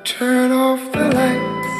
Turn off the lights.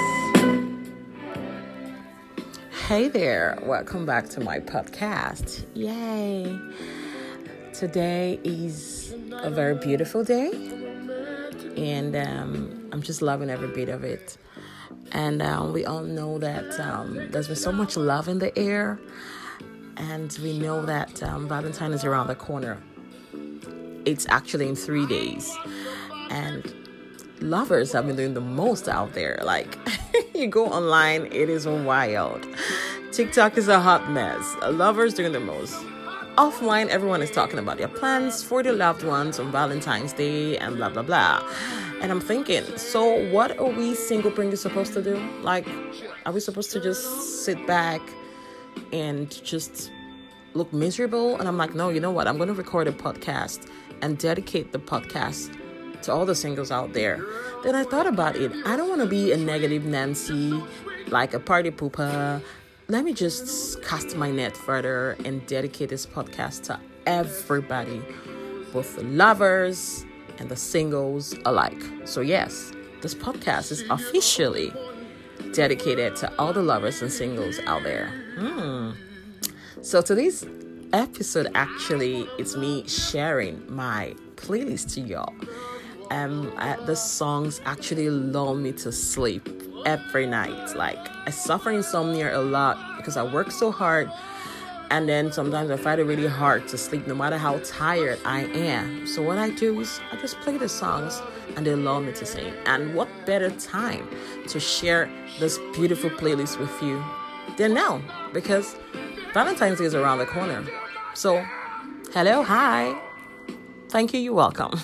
Hey there, welcome back to my podcast. Yay! Today is a very beautiful day, and I'm just loving every bit of it. And we all know that there's been so much love in the air, and we know that Valentine is around the corner. It's actually in 3 days, and lovers have been doing the most out there. Like, you go online, it is wild. TikTok is a hot mess. Lovers doing the most. Offline, everyone is talking about their plans for their loved ones on Valentine's Day and blah, blah, blah. And I'm thinking, so what are we single bringers supposed to do? Like, are we supposed to just sit back and just look miserable? And I'm like, no, you know what? I'm going to record a podcast and dedicate the podcast to all the singles out there. Then I thought about it. I don't want to be a negative Nancy, like a party pooper. Let me just cast my net further and dedicate this podcast to everybody, both the lovers and the singles alike. So yes, this podcast is officially dedicated to all the lovers and singles out there. So today's episode, actually, it's me sharing my playlist to y'all. The songs actually lull me to sleep every night. Like, I suffer insomnia a lot because I work so hard, and then sometimes I find it really hard to sleep no matter how tired I am. So what I do is I just play the songs and they lull me to sleep. And what better time to share this beautiful playlist with you than now, because Valentine's Day is around the corner. So hello, hi, thank you, you're welcome.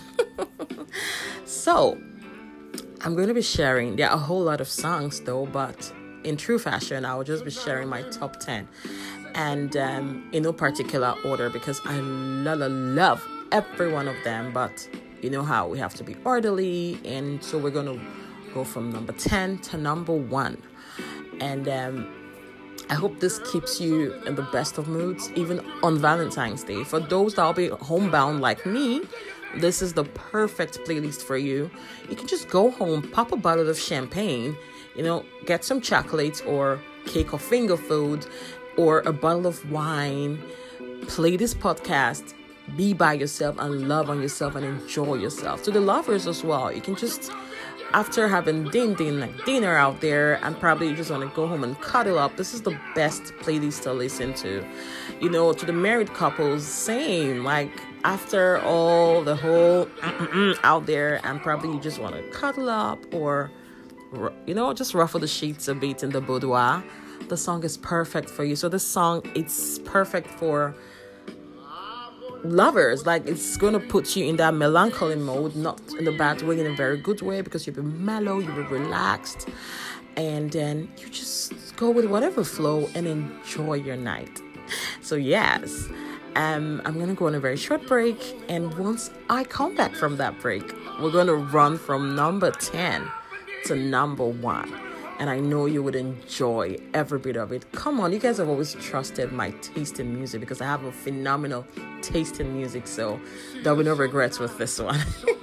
So I'm going to be sharing, there are a whole lot of songs though, but in true fashion, I will just be sharing my top 10. And in no particular order, because I love every one of them. But you know how we have to be orderly. And so we're going to go from number 10 to number 1. And I hope this keeps you in the best of moods, even on Valentine's Day. For those that will be homebound like me, this is the perfect playlist for you. You can just go home, pop a bottle of champagne, get some chocolates or cake or finger food or a bottle of wine, play this podcast, be by yourself and love on yourself and enjoy yourself. To the lovers as well, you can just, after having dinner out there, and probably you just want to go home and cuddle up, this is the best playlist to listen to. To the married couples, same. Like, after all the whole out there, and probably you just want to cuddle up or, just ruffle the sheets a bit in the boudoir, the song is perfect for you. So this song, it's perfect for lovers. Like, it's going to put you in that melancholy mode, not in a bad way, in a very good way, because you'll be mellow, you'll be relaxed, and then you just go with whatever flow and enjoy your night. So yes, I'm going to go on a very short break, and once I come back from that break, we're going to run from number 10 to number 1. And I know you would enjoy every bit of it. Come on, you guys have always trusted my taste in music, because I have a phenomenal taste in music. So there'll be no regrets with this one.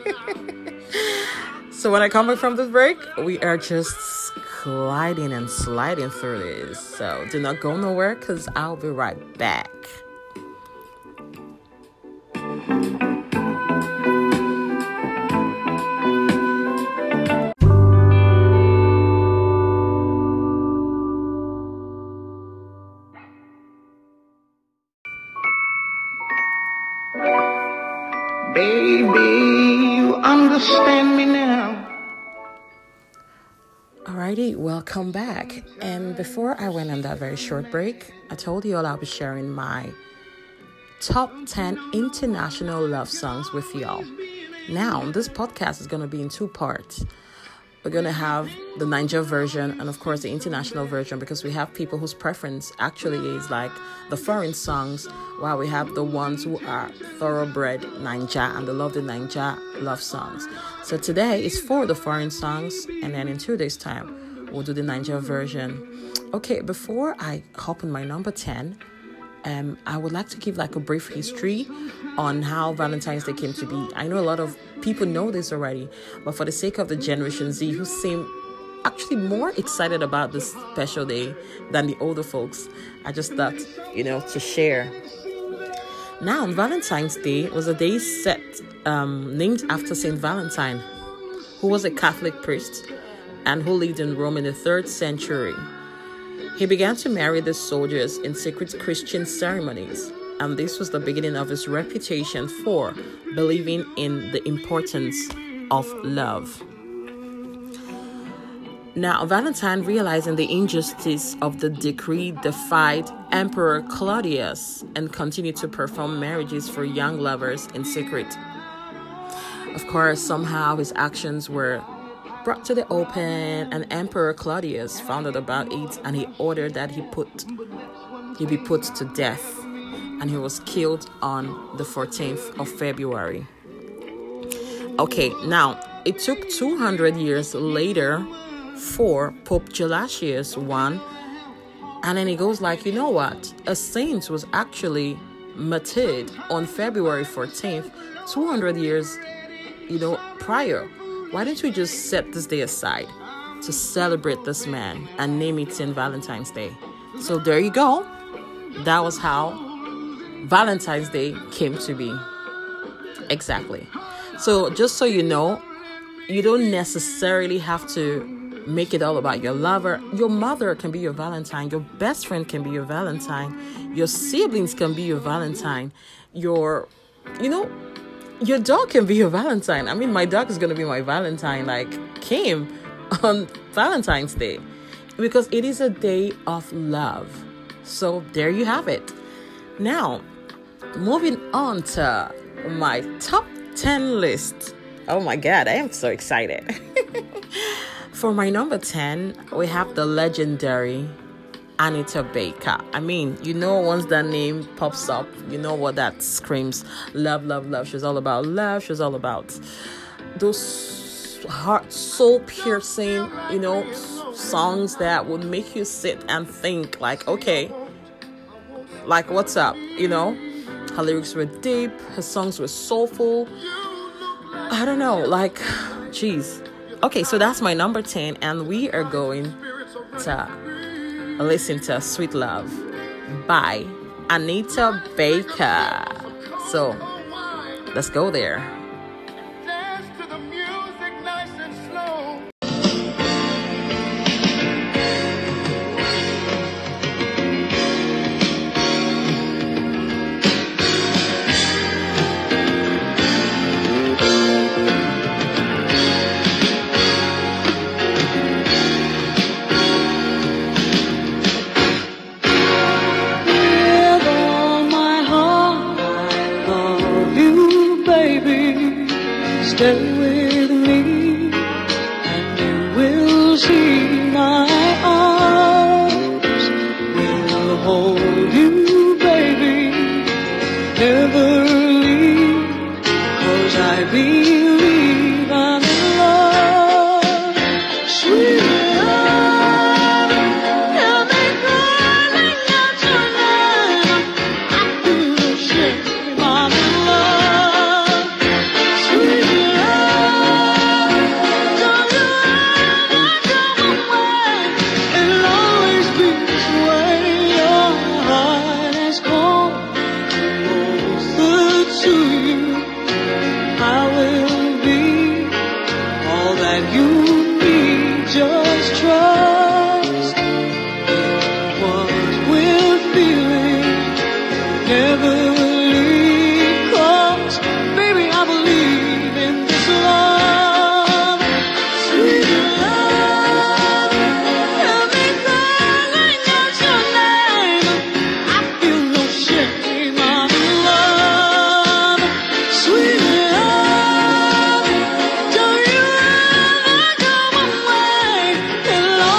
So when I come back from this break, we are just gliding and sliding through this. So do not go nowhere, because I'll be right back. Baby, you understand me now. Alrighty, welcome back. And before I went on that very short break, I told you all I'll be sharing my top 10 international love songs with y'all. Now, this podcast is going to be in 2 parts. We're going to have the Naija version and, of course, the international version, because we have people whose preference actually is like the foreign songs, while we have the ones who are thoroughbred Naija and they love the Naija love songs. So today is for the foreign songs, and then in 2 days' time, we'll do the Naija version. Okay, before I hop on my number 10, I would like to give like a brief history on how Valentine's Day came to be. I know a lot of people know this already, but for the sake of the Generation Z who seem actually more excited about this special day than the older folks, I just thought, to share. Now, Valentine's Day was a day named after Saint Valentine, who was a Catholic priest and who lived in Rome in the 3rd century. He began to marry the soldiers in secret Christian ceremonies, and this was the beginning of his reputation for believing in the importance of love. Now, Valentine, realizing the injustice of the decree, defied Emperor Claudius and continued to perform marriages for young lovers in secret. Of course, somehow his actions were brought to the open, and Emperor Claudius found out about it, and he ordered that he be put to death, and he was killed on the 14th of February. Okay, now it took 200 years later for Pope Gelasius I, and then he goes like, you know what? A saint was actually martyred on February 14th, 200 years, prior. Why don't we just set this day aside to celebrate this man and name it St. Valentine's Day? So there you go. That was how Valentine's Day came to be. Exactly. So just so you know, you don't necessarily have to make it all about your lover. Your mother can be your Valentine. Your best friend can be your Valentine. Your siblings can be your Valentine. Your dog can be your Valentine. I mean, my dog is going to be my Valentine, like Kim, on Valentine's Day, because it is a day of love. So there you have it. Now, moving on to my top 10 list. Oh my God, I am so excited. For my number 10, we have the legendary Anita Baker. I mean, once that name pops up, you know what that screams. Love, love, love. She's all about love. She's all about those heart, soul-piercing, songs that would make you sit and think like, okay, like what's up, Her lyrics were deep. Her songs were soulful. I don't know, like, geez. Okay, so that's my number 10, and we are going to listen to Sweet Love by Anita Baker. So let's go there. Dance to the music nice and slow. Stay with me, and you will see my arms will hold you, baby. Never leave, 'cause I believe I'm in love. Sweet love, hear me calling out your name. I feel no shame, I'm in love. Sweet love, don't you ever come away.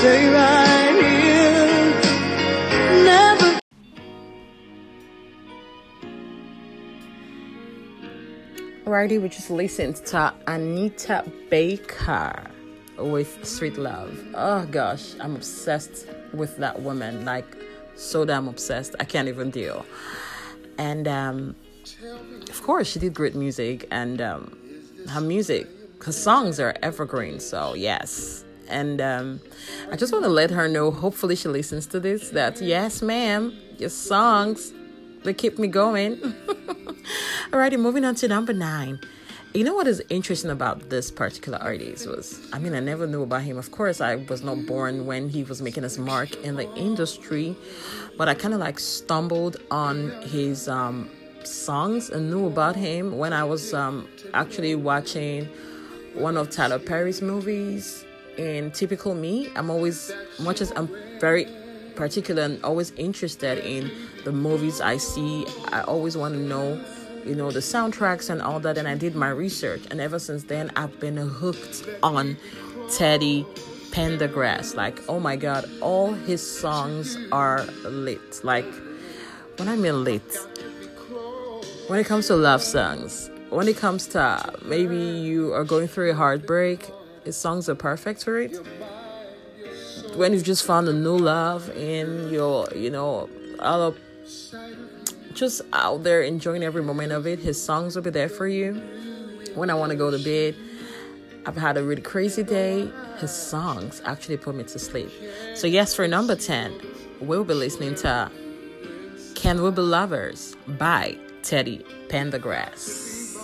stay right here. Never. Alrighty, we just listened to Anita Baker with Sweet Love. Oh gosh, I'm obsessed with that woman. Like, so damn obsessed. I can't even deal. And of course, she did great music, and her songs are evergreen. So yes. And I just want to let her know, hopefully she listens to this, that yes, ma'am, your songs, they keep me going. Alrighty, moving on to number 9. You know what is interesting about this particular artist was, I never knew about him. Of course, I was not born when he was making his mark in the industry, but I kind of like stumbled on his songs and knew about him when I was actually watching one of Tyler Perry's movies. In Typical Me, I'm always, much as I'm very particular and always interested in the movies I see, I always want to know, the soundtracks and all that. And I did my research, and ever since then, I've been hooked on Teddy Pendergrass. Like, oh my God, all his songs are lit. Like, when I mean lit, when it comes to love songs, when it comes to maybe you are going through a heartbreak, his songs are perfect for it. When you've just found a new love and you're, all up, just out there enjoying every moment of it, his songs will be there for you. When I want to go to bed, I've had a really crazy day, his songs actually put me to sleep. So yes, for number 10, we'll be listening to Can We Be Lovers by Teddy Pendergrass.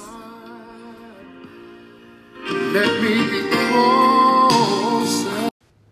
Let me be closer.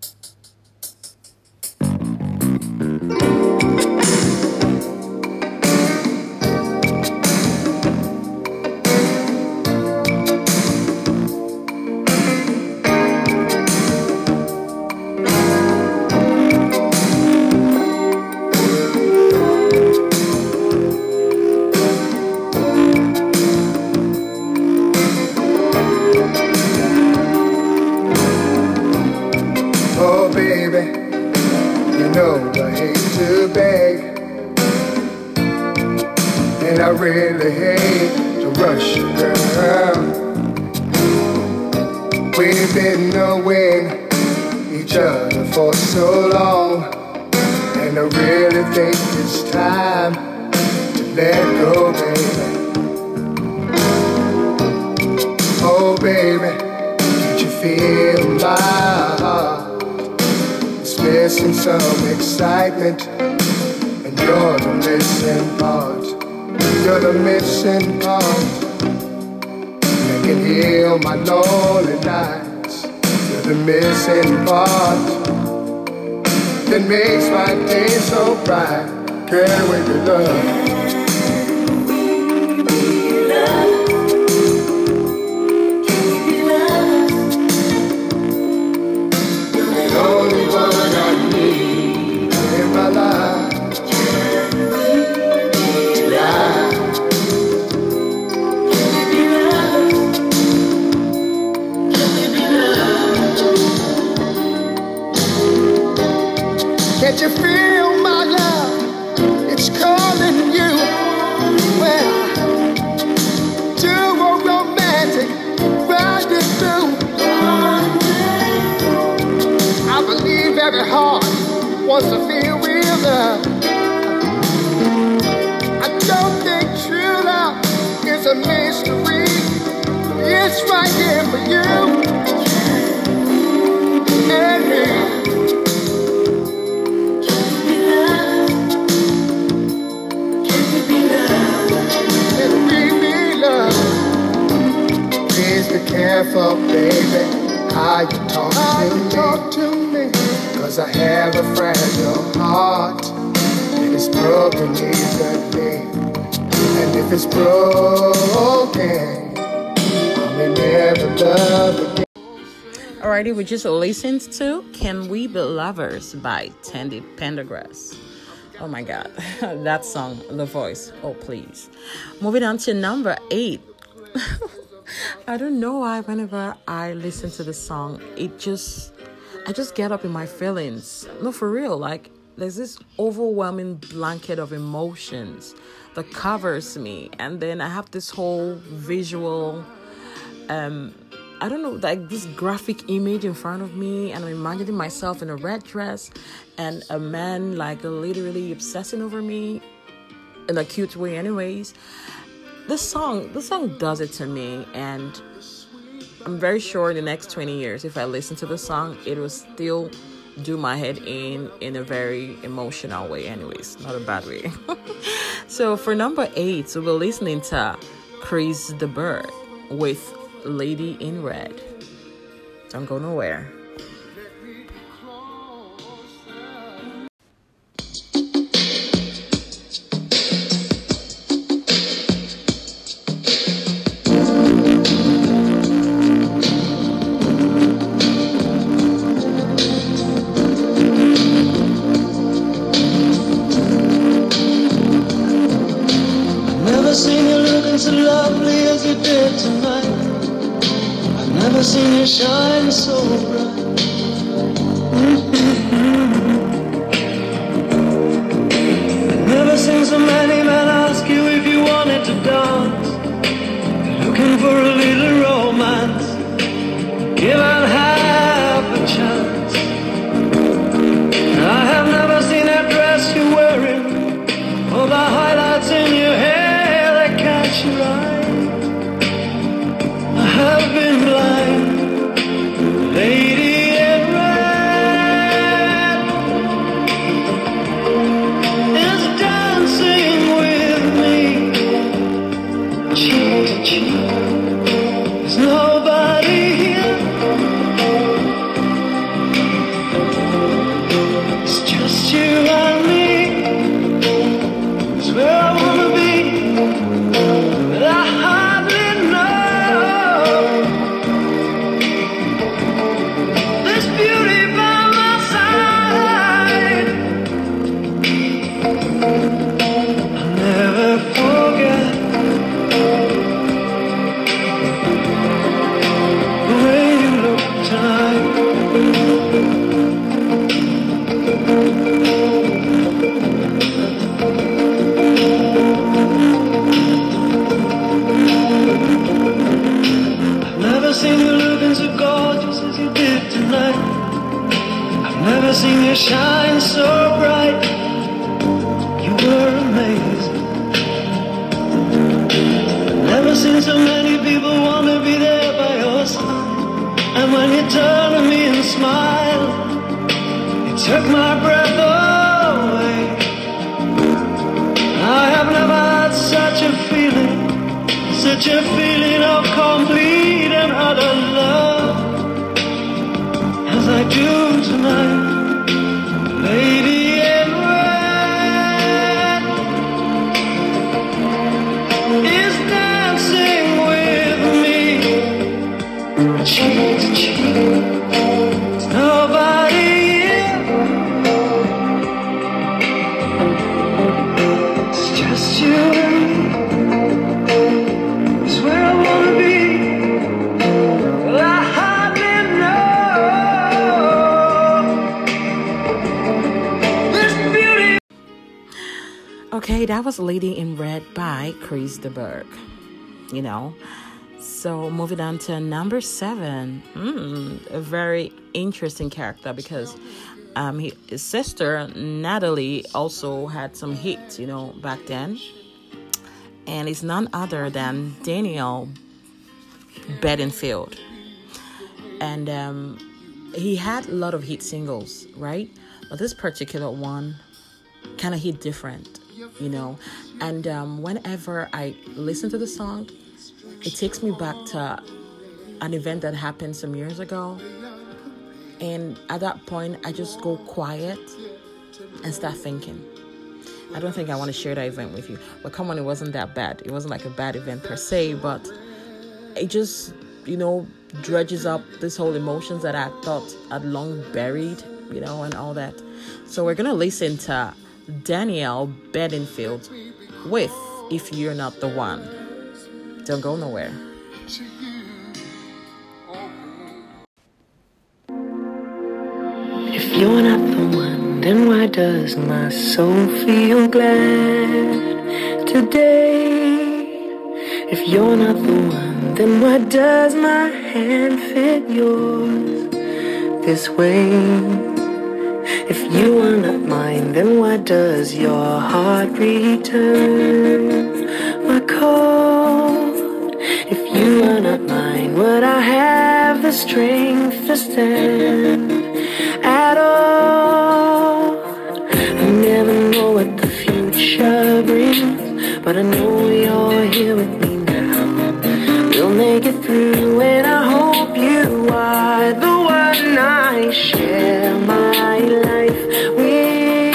I really hate to rush you, girl. We've been knowing each other for so long, and I really think it's time to let go, baby. Oh, baby, can't you feel my heart? It's missing some excitement, and you're the missing part. You're the missing part that can heal my lonely nights. You're the missing part that makes my day so bright. Can't wait to love. You're the only one I need in my life. Can't you feel my love? It's calling you. Well, to a romantic rendezvous. I believe every heart wants to feel real love. I don't think true love is a mystery. It's right here for you and me. Be careful, baby, how you talk to me, 'cause I have a fragile heart, and it's broken easily. And if it's broken, I may never love again. Alrighty, we just listened to Can We Be Lovers by Teddy Pendergrass. Oh my God, that song, the voice, oh please. Moving on to number 8. I don't know why whenever I listen to the song, I just get up in my feelings. No, for real. Like, there's this overwhelming blanket of emotions that covers me. And then I have this whole visual, I don't know, like this graphic image in front of me. And I'm imagining myself in a red dress and a man like literally obsessing over me in a cute way anyways. The song does it to me, and I'm very sure in the next 20 years, if I listen to the song, it will still do my head in a very emotional way anyways, not a bad way. So for number 8, we'll be listening to Chris de Burgh with Lady in Red. Don't go nowhere. Seen you shine so bright. I've never seen so many men ask you if you wanted to dance. They're looking for a little romance, given half a chance. I have never seen that dress you're wearing, or the highlights in your hair that catch your eye. I have been blind. Lady in red is dancing with me, cheek to cheek. There's nobody here. It's just you and me. It's where I wanna be, but I hardly know. Never seen you shine so bright. You were amazing. Never seen so many people want to be there by your side. And when you turned to me and smiled, it took my breath away. I have never had such a feeling of complete and utter love as I do tonight. Lady in red is dancing with me, cheek to cheek. There's nobody here. It's just you and me. It's where I wanna be. Well, I hardly know. Okay, that was Lady in Red by Chris de Burgh. You know, so moving on to number 7. A very interesting character because his sister Natalie also had some hits, you know, back then, and it's none other than Daniel Bedingfield, and he had a lot of hit singles, right? But this particular one kind of hit different. You know, and whenever I listen to the song, it takes me back to an event that happened some years ago, and at that point I just go quiet and start thinking. I don't think I want to share that event with you, but come on, it wasn't that bad. It wasn't like a bad event per se, but it just, you know, dredges up this whole emotions that I thought I'd long buried, you know, and all that. So we're gonna listen to Daniel Bedingfield with If You're Not the One. Don't go nowhere. If you're not the one, then why does my soul feel glad today? If you're not the one, then why does my hand fit yours this way? If you are not mine, then why does your heart return my call? If you are not mine, would I have the strength to stand at all? I never know what the future brings, but I know you're here with me now. We'll make it through, and I hope you are the one I share my life with.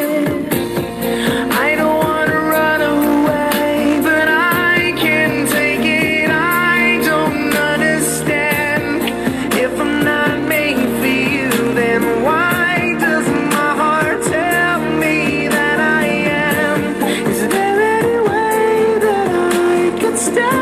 I don't wanna run away, but I can't take it. I don't understand. If I'm not made for you, then why does my heart tell me that I am? Is there any way that I could stay?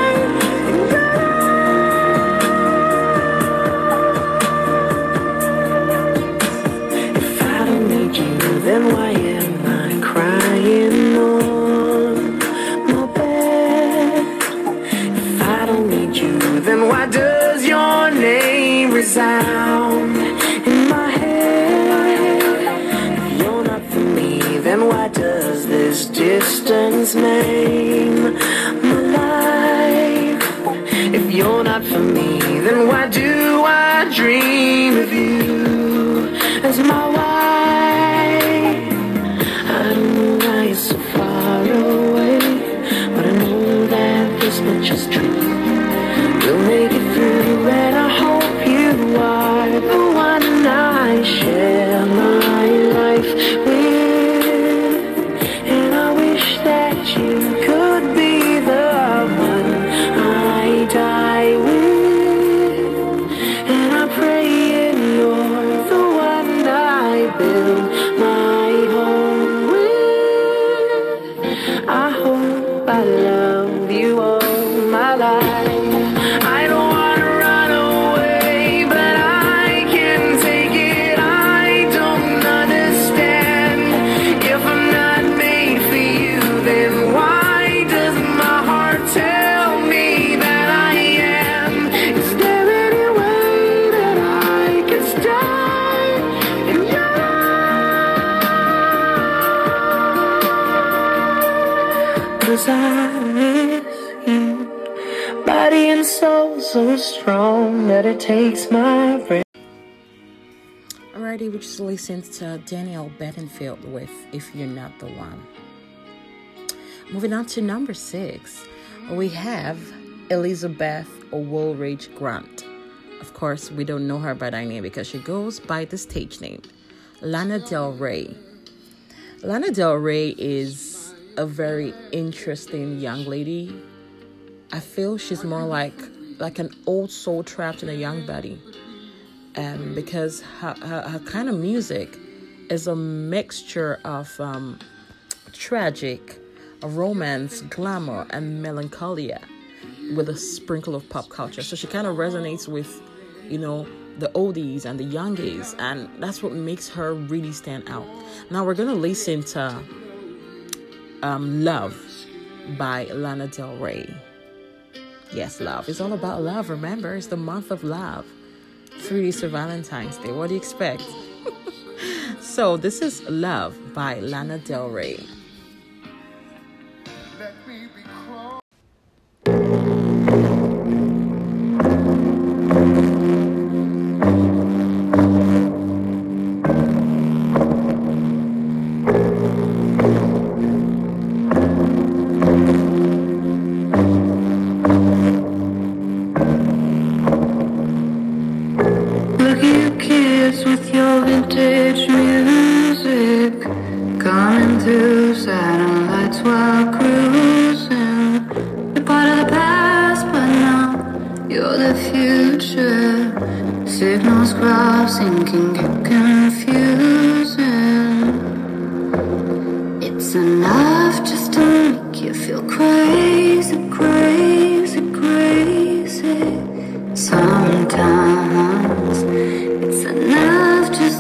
Then why am I crying on my bed? If I don't need you, then why does your name resound in my head? If you're not for me, then why does this distance maim my life? If you're not for me, then why do I dream of you as my wife? I don't know why you're so far away, but I know that this much is true. We'll make it through, and I hope you are the one I share my life with. And I wish that you could be the one I die with. And I pray you're the one I build my home with. I hope I love you all my life. I don't wanna run away, but I can't take it. I don't understand. If I'm not made for you, then why does my heart tell me that I am? Is there any way that I can stay in your life? 'Cause I miss you, body and soul so strong that it takes my breath. Alrighty, we just listened to Daniel Bedingfield with If You're Not the One. Moving on to number 6, we have Elizabeth Woolridge Grant. Of course, we don't know her by that name because she goes by the stage name, Lana Del Rey. Lana Del Rey is a very interesting young lady. I feel she's more like an old soul trapped in a young body. Because her kind of music is a mixture of tragic, romance, glamour, and melancholia with a sprinkle of pop culture. So she kind of resonates with, the oldies and the youngies, and that's what makes her really stand out. Now we're going to listen to Love by Lana Del Rey. Yes, love. It's all about love. Remember, it's the month of love. 3 days to Valentine's Day. What do you expect? So this is Love by Lana Del Rey. With your vintage music coming through satellites while cruising. You're part of the past, but now you're the future. Signals crossing can get confusing. It's enough just to make you feel crazy, crazy, crazy. Sometimes it's enough just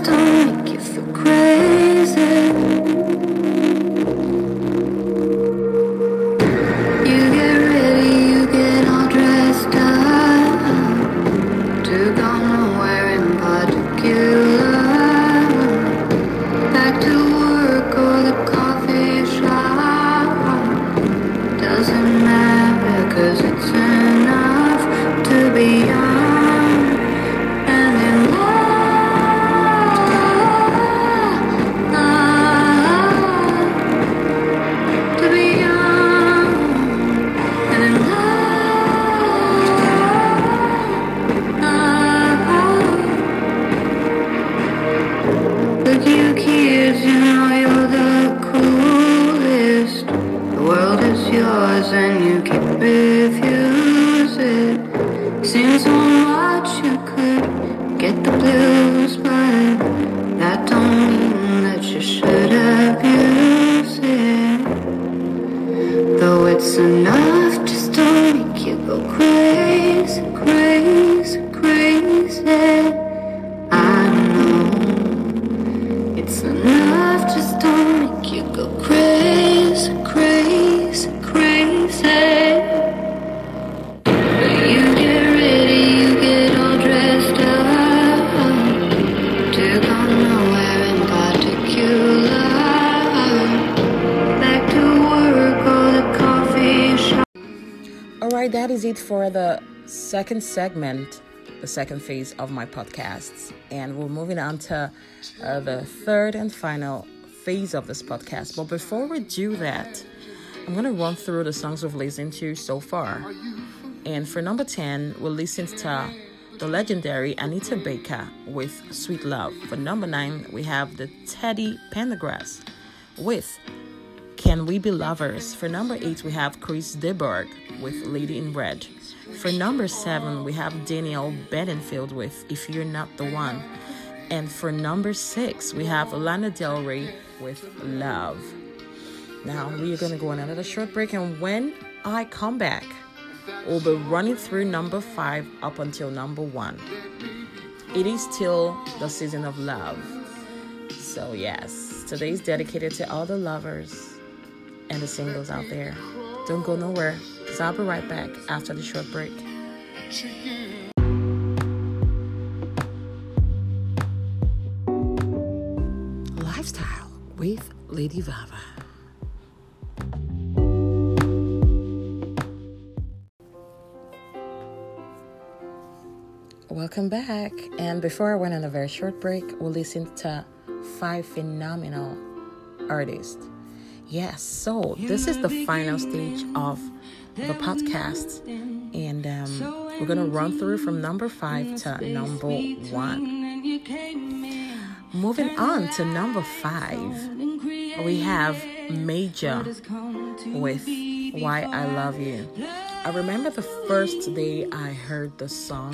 is it for the second segment, the second phase of my podcasts. And we're moving on to the third and final phase of this podcast. But before we do that, I'm going to run through the songs we've listened to so far. And for number 10, we'll listen to the legendary Anita Baker with Sweet Love. For number 9, we have the Teddy Pendergrass with Can We Be Lovers. For number 8, we have Chris DeBerg with Lady in Red. For number 7, we have Danielle Bedingfield with If You're Not the One. And for number 6, we have Lana Del Rey with Love. Now, we are going to go on another short break, and when I come back, we'll be running through number 5 up until number 1. It is still the season of love. So yes, today is dedicated to all the lovers and the singles out there. Don't go nowhere, because I'll be right back after the short break. Lifestyle with Lady Vava. Welcome back. And before I went on a very short break, we'll listen to 5 phenomenal artists. Yes, so this is the final stage of the podcast. And we're going to run through from number 5 to number 1. Moving on to number 5, we have Major with Why I Love You. I remember the first day I heard the song.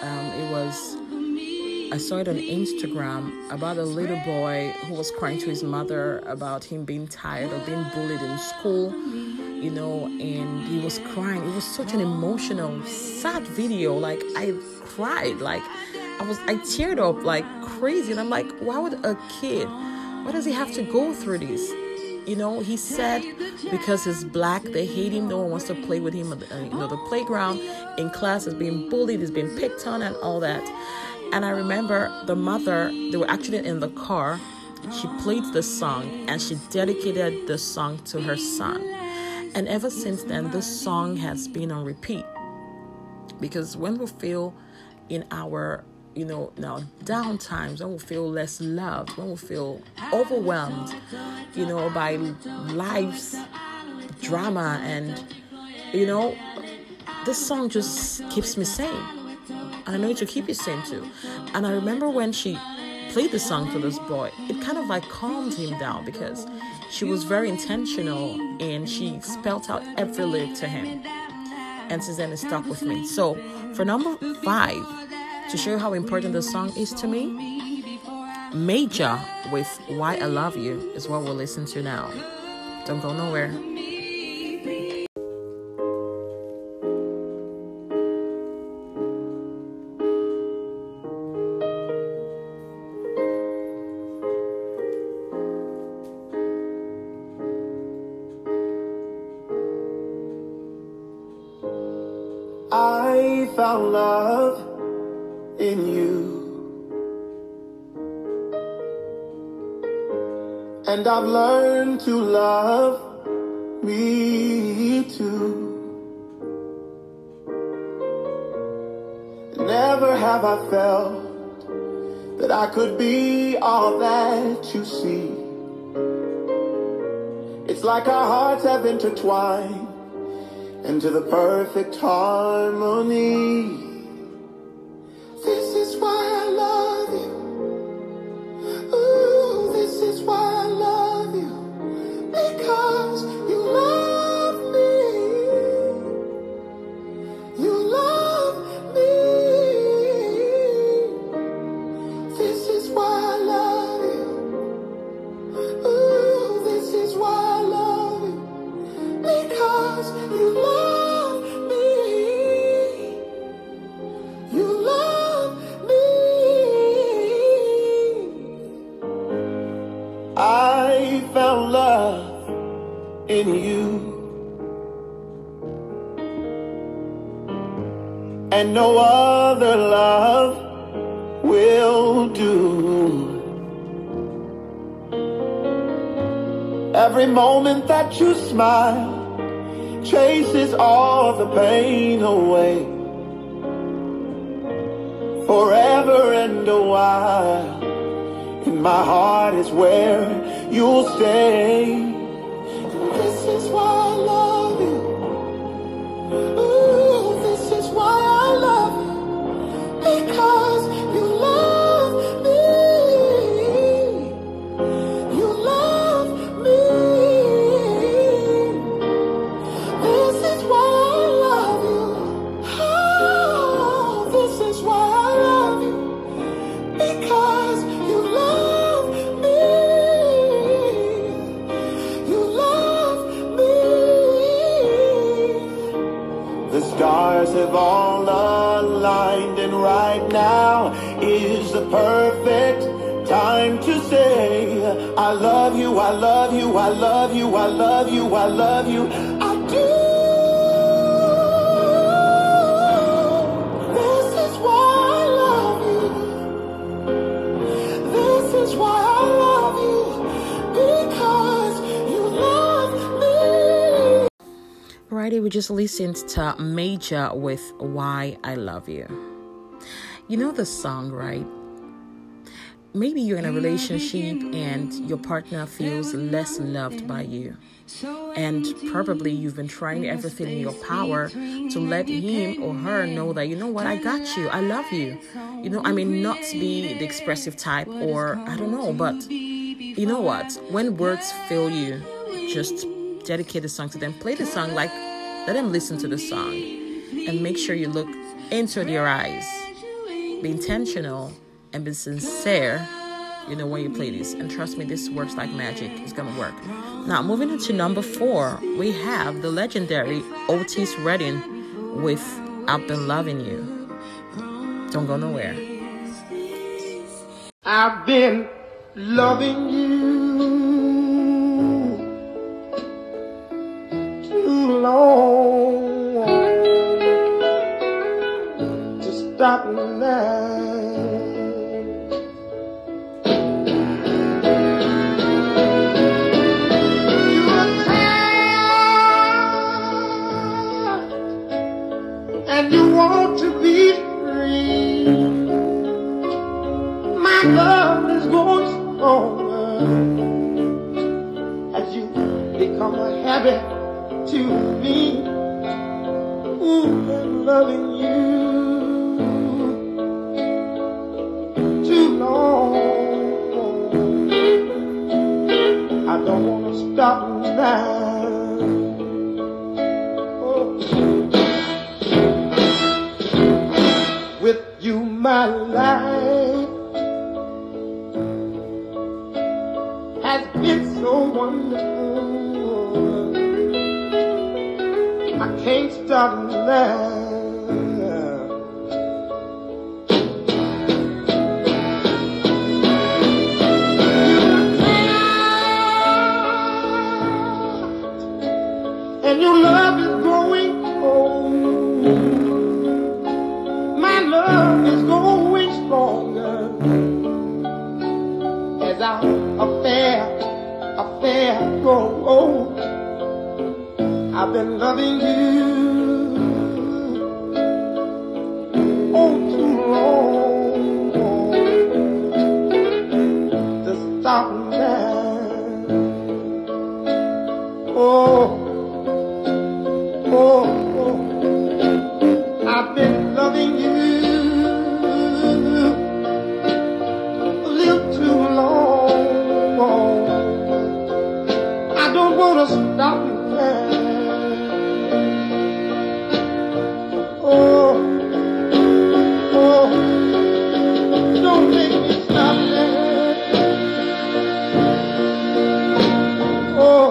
I saw it on Instagram about a little boy who was crying to his mother about him being tired of being bullied in school, and he was crying. It was such an emotional, sad video. Like, I cried, I teared up like crazy. And I'm like, why would a kid, why does he have to go through this? He said because he's black, they hate him. No one wants to play with him. The playground, in class, is being bullied, is being picked on, and all that. And I remember the mother, they were actually in the car. She played the song and she dedicated the song to her son. And ever since then, this song has been on repeat. Because when we feel in our now down times, when we feel less loved, when we feel overwhelmed, by life's drama, and this song just keeps me sane. And I know it will keep you sane too. And I remember when she played the song to this boy, it kind of like calmed him down, because she was very intentional and she spelled out every lyric to him. And since then, it stuck with me. So for number 5, to show you how important the song is to me, Major with Why I Love You is what we'll listen to now. Don't go nowhere. I found love in you, and I've learned to love me too. Never have I felt that I could be all that you see. It's like our hearts have intertwined into the perfect harmony. This is why I love you. Ooh, this is why I love you. Because you love me. You love me. This is why I love you. Ooh, this is why I love you. Because you love me. You love me. I found love in you, and no other love will do. Every moment that you smile, chases all the pain away. Forever and a while, in my heart is where you'll stay. This is why I love you. Ooh, this is why I love you. Because you love me. You love me. This is why I love you. Oh, this is why I love you. Because you love me. You love me. The stars have all aligned, and right now is the perfect time to say I love you, I love you, I love you, I love you, I love you, I do. This is why I love you. This is why I love you. Because you love me. Alrighty, we just listened to Major with Why I Love You. You know the song, right? Maybe you're in a relationship and your partner feels less loved by you. And probably you've been trying everything in your power to let him or her know that, you know what, I got you, I love you. You know, I may not be the expressive type, or I don't know, but you know what? When words fail you, just dedicate the song to them. Play the song, like, let them listen to the song. And make sure you look into their eyes. Be intentional and be sincere, you know, when you play this. And trust me, this works like magic. It's gonna work. Now, moving into number 4, we have the legendary Otis Redding with I've Been Loving You. Don't go nowhere. I've been loving you too long to stop now. And you want to be free. My love is growing stronger as you become a habit to me. Ooh, I'm loving you too long. I don't want to stop now. With you, my life has been so wonderful. I can't stop now. And your love is growing old. Love is growing stronger as our affair grows old. I've been loving you oh too long to stop now. Oh, oh, oh. I've been loving you stop now. Oh, oh, don't make me stop now. Oh.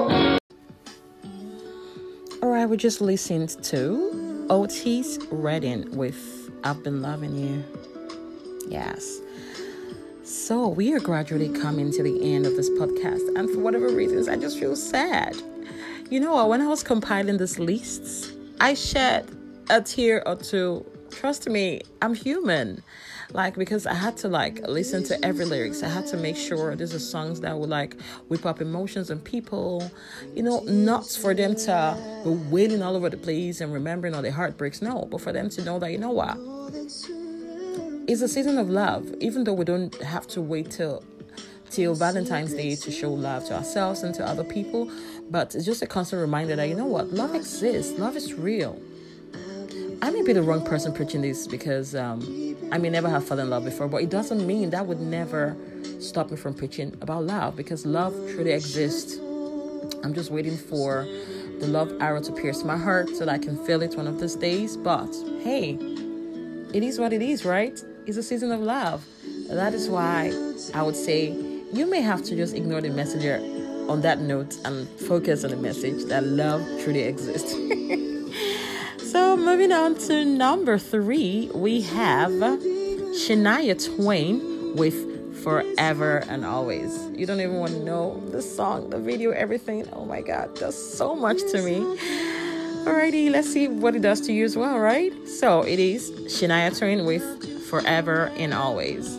Alright, we just listened to Otis Redding with I've Been Loving You. Yes. So we are gradually coming to the end of this podcast, and for whatever reasons, I just feel sad. You know what? When I was compiling these lists, I shed a tear or two. Trust me, I'm human. Like, because I had to like listen to every lyrics. I had to make sure these are songs that would like whip up emotions in people, not for them to be wailing all over the place and remembering all the heartbreaks. No, but for them to know that, what, it's a season of love. Even though we don't have to wait till Valentine's Day to show love to ourselves and to other people, but it's just a constant reminder that, what, love exists. Love is real. I may be the wrong person preaching this because I may never have fallen in love before, but it doesn't mean that would never stop me from preaching about love, because love truly exists. I'm just waiting for the love arrow to pierce my heart so that I can feel it one of these days. But hey, it is what it is, right? It's a season of love. That is why I would say you may have to just ignore the messenger on that note and focus on the message that love truly exists. So moving on to number 3, we have Shania Twain with Forever and Always. You don't even want to know the song, the video, everything. Oh my God, does so much to me. Alrighty, let's see what it does to you as well, right? So it is Shania Twain with Forever and Always.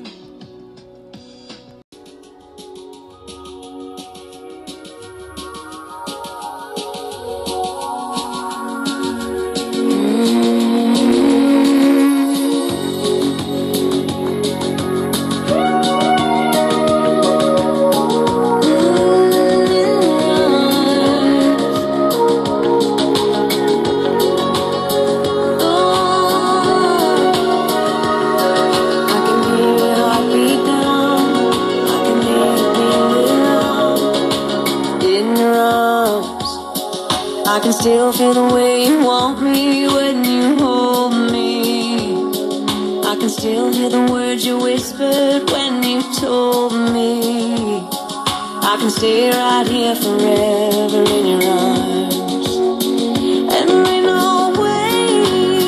I can still feel the way you want me when you hold me. I can still hear the words you whispered when you told me. I can stay right here forever in your arms. And there ain't no way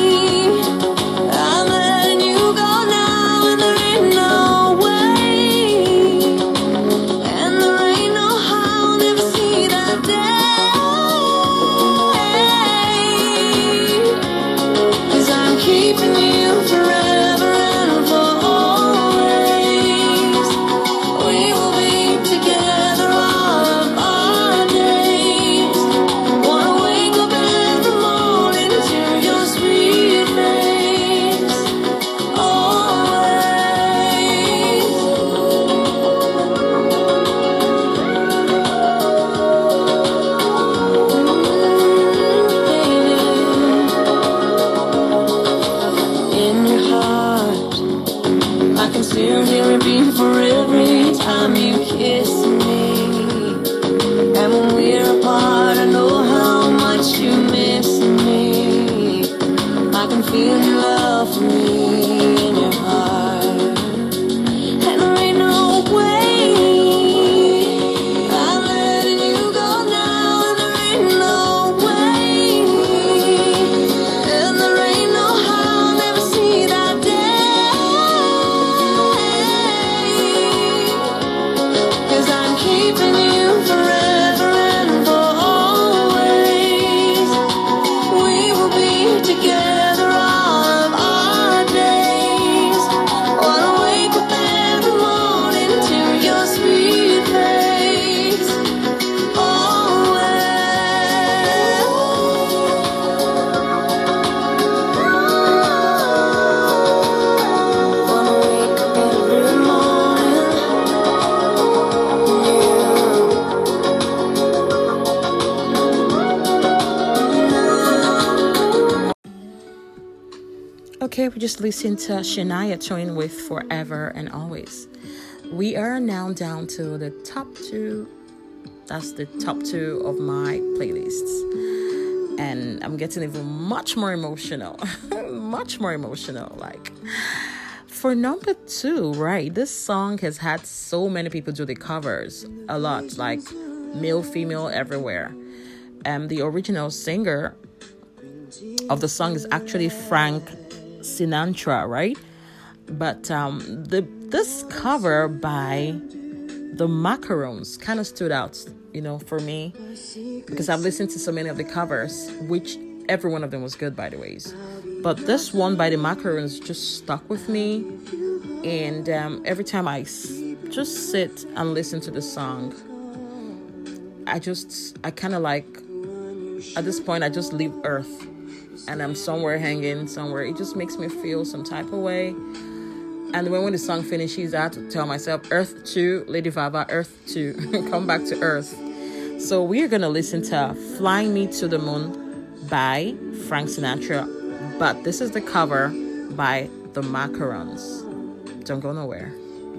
I'm letting you go now. And there ain't no way, and there ain't no how I'll never see that day. Keeping you forever and for always. We will be together all of our days. Wanna wake up every morning to your sweet face. Always. I can still hear it beat for every time you kiss me. And when we're apart, I know how much you miss me. I can feel your love for me in your heart. And there ain't no way I'm letting you go now. And there ain't no way, and there ain't no how I'll never see that day. Keeping you forever and for always. We will be together all of our days. Wanna wake up every morning to your sweet face. Always. Wanna wake up every morning. Okay, we just listened to Shania Twain with Forever and Always. We are now down to the top 2. That's the top 2 of my playlists. And I'm getting even much more emotional. Much more emotional. Like, for number 2, right, this song has had so many people do the covers. A lot, like male, female, everywhere. The original singer of the song is actually Frank Sinatra, right? But this cover by the Macaroons kind of stood out, for me, because I've listened to so many of the covers, which every one of them was good, by the ways. But this one by the Macaroons just stuck with me. And every time I just sit and listen to the song, I kind of like, at this point, I just leave Earth and I'm somewhere hanging somewhere. It just makes me feel some type of way. And when the song finishes, I have to tell myself, Earth 2, Lady Vava, Earth 2, come back to Earth. So we're going to listen to Flying Me to the Moon by Frank Sinatra. But this is the cover by the Macarons. Don't go nowhere.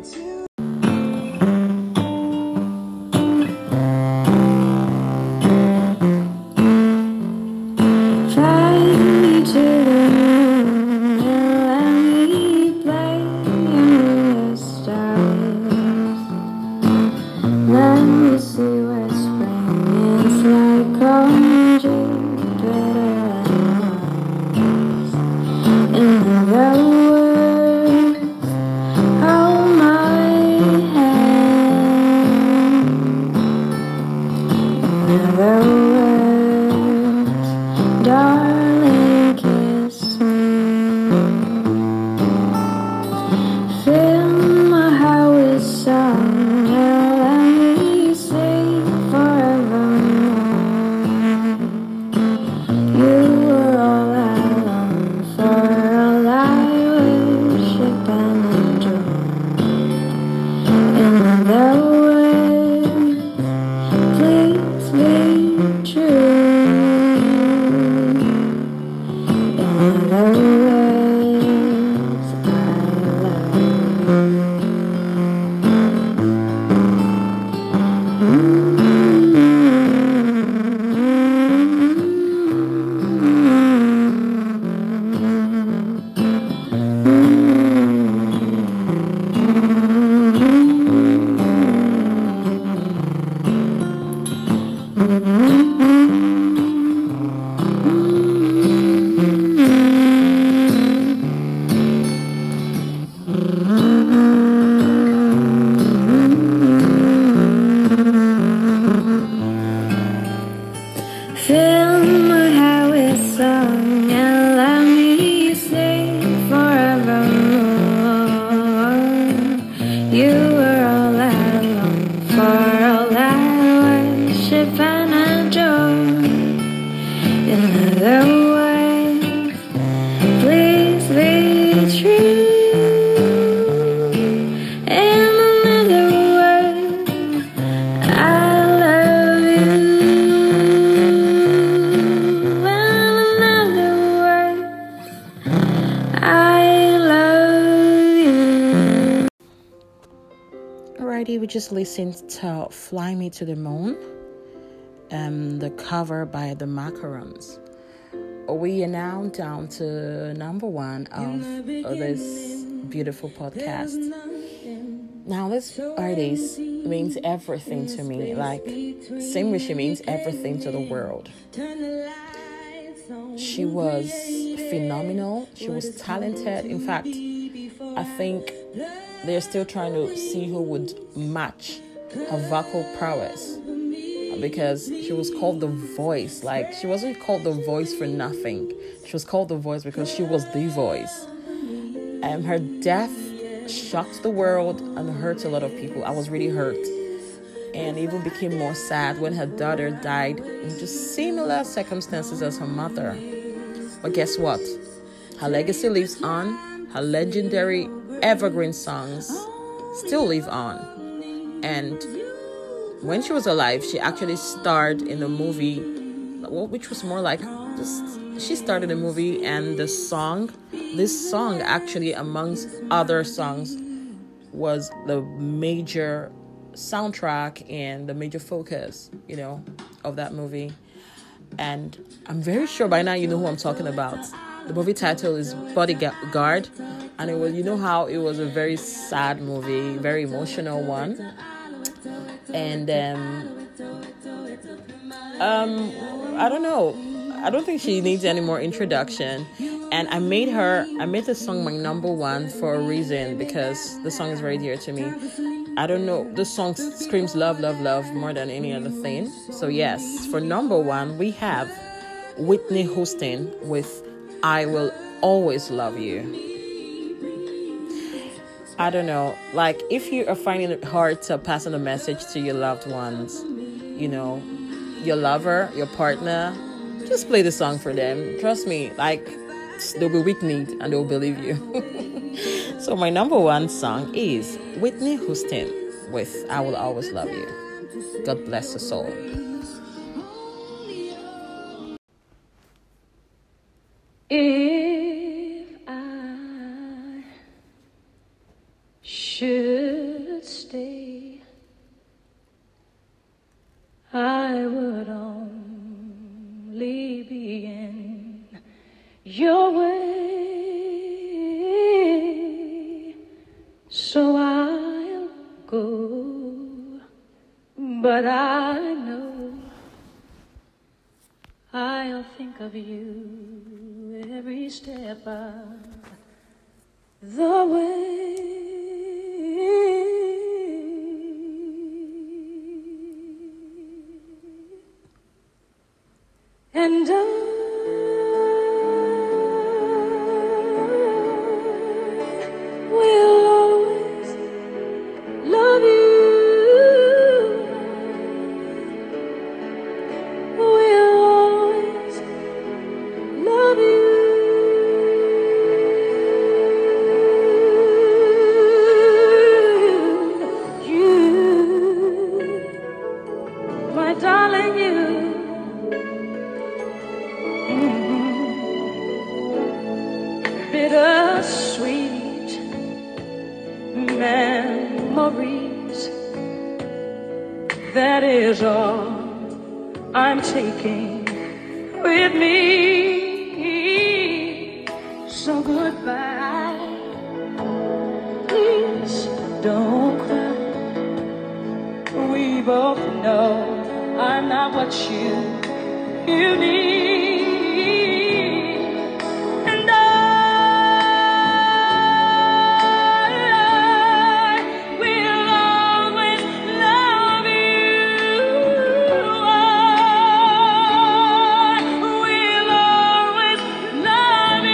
We just listened to Fly Me to the Moon, the cover by the Macarons. We are now down to number 1 of this beautiful podcast. Now, this artist means everything to me. Like, same way she means everything to the world. She was phenomenal. She was talented. In fact, I think they're still trying to see who would match her vocal prowess, because she was called the Voice. Like, she wasn't called the Voice for nothing. She was called the Voice because she was the voice. Her death shocked the world and hurt a lot of people. I was really hurt, and even became more sad when her daughter died in just similar circumstances as her mother. But guess what? Her legacy lives on. Her legendary evergreen songs still live on. And when she was alive, she actually starred in a movie, which was more like she started a movie, and this song actually, amongst other songs, was the major soundtrack and the major focus, of that movie. And I'm very sure by now you know who I'm talking about. The movie title is Bodyguard, and it was, how it was a very sad movie, very emotional one. And I don't know. I don't think she needs any more introduction. And I made the song my number 1 for a reason, because the song is very dear to me. I don't know. The song screams love, love, love more than any other thing. So yes, for number 1, we have Whitney Houston with I Will Always Love You. I don't know, like if you are finding it hard to pass on a message to your loved ones, your lover, your partner, just play the song for them. Trust me, like they'll be weak kneed and they'll believe you. So my number one song is Whitney Houston with I Will Always Love You. God bless her soul. If I should stay, I would only be in your way, so I'll go, but I know I'll think of you every step of the way. And I will always love you. Will always love you. You, my darling, you. Bittersweet memories, that is all I'm taking with me. So goodbye, please don't cry. We both know I'm not what you need. And I will always love you. I will always love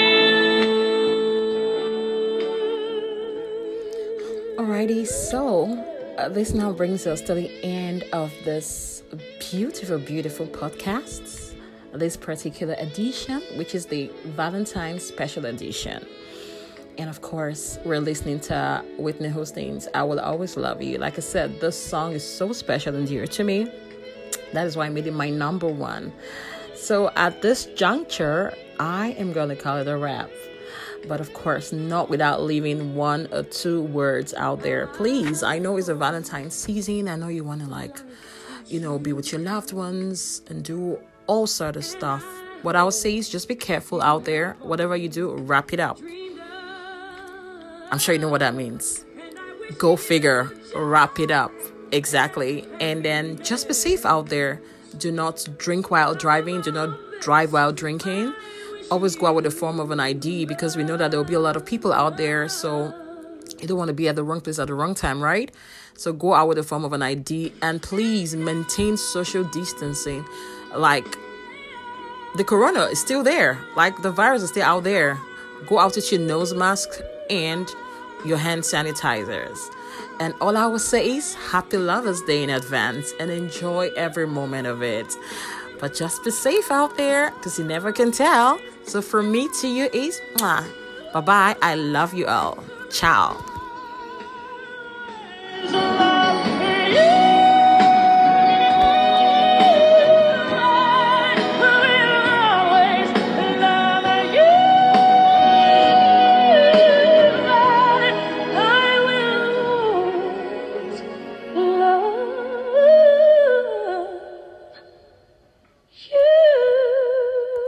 you. Alrighty, so this now brings us to the end of this beautiful podcast, this particular edition, which is the Valentine's special edition. And of course, we're listening to Whitney Houston's I Will Always Love You. Like I said, this song is so special and dear to me. That is why I made it my number one. So at this juncture, I am going to call it a wrap. But of course, not without leaving one or two words out there. Please, I know it's a Valentine's season. I know you want to be with your loved ones and do all sort of stuff. What I would say is just be careful out there. Whatever you do, wrap it up. I'm sure you know what that means. Go figure, wrap it up. Exactly. And then just be safe out there. Do not drink while driving. Do not drive while drinking. Always go out with a form of an ID, because we know that there will be a lot of people out there. So you don't want to be at the wrong place at the wrong time, right? So go out with a form of an ID, and please maintain social distancing. Like, the corona is still there. Like, the virus is still out there. Go out with your nose mask and your hand sanitizers. And all I will say is happy Lover's Day in advance, and enjoy every moment of it. But just be safe out there, because you never can tell. So from me to you is, bye-bye. I love you all. Ciao.